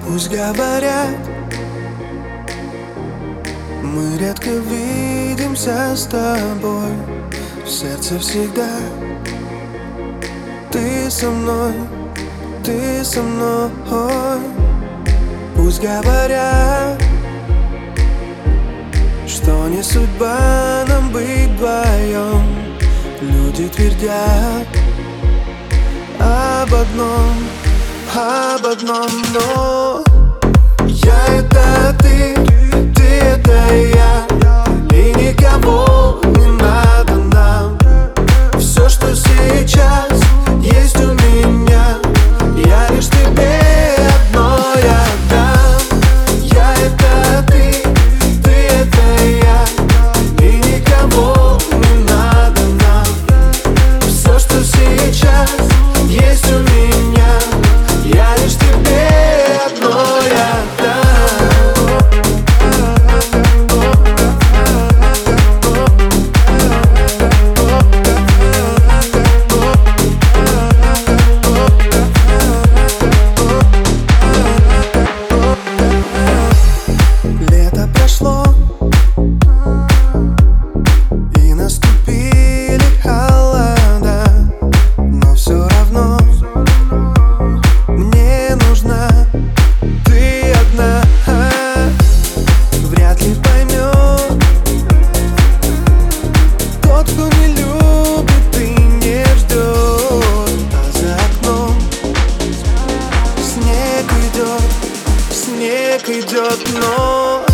Пусть говорят, мы редко видимся с тобой. В сердце всегда ты со мной, ты со мной. Пусть говорят, что не судьба нам быть вдвоем. Люди твердят об одном, но я — это ты это я, и никого не надо нам. Все, что сейчас есть у меня, я лишь тебе одно я дам. Я — это ты это я, и никого не надо нам. Все, что сейчас есть у меня, я лишь тебе одно я дам. Снег идет, но